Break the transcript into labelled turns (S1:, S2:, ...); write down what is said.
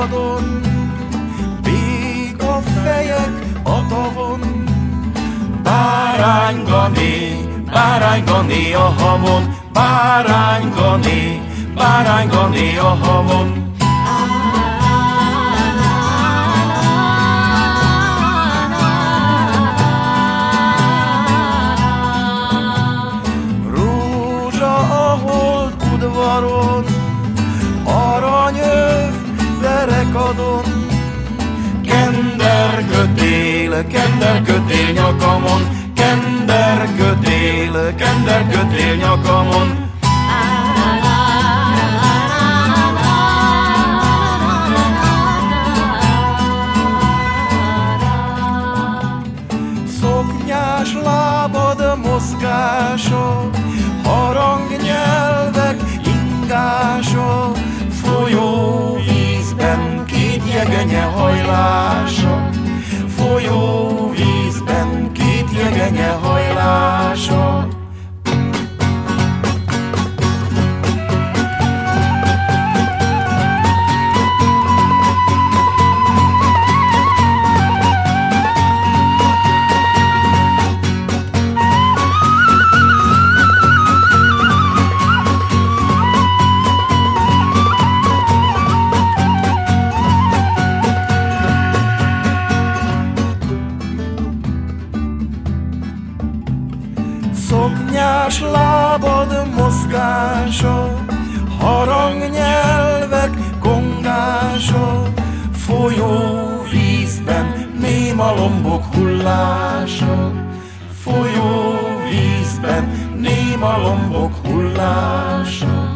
S1: derekadon, vég a fejek a tavon. Báránygani a havon, báránygani a havon. Rózsa a holt udvaron, aranyöv derekadon. Kenderkötél nyakamon, kenderkötél nyakamon. Szoknyás lábad mozgása, harangnyelvek ingása, folyóvízben két jegenye hajlása, folyóvízben két jegenye hajlása. Szoknyás lábad mozgása, harangnyelvek kongása, folyóvízben némalombok hullása, folyóvízben némalombok hullása.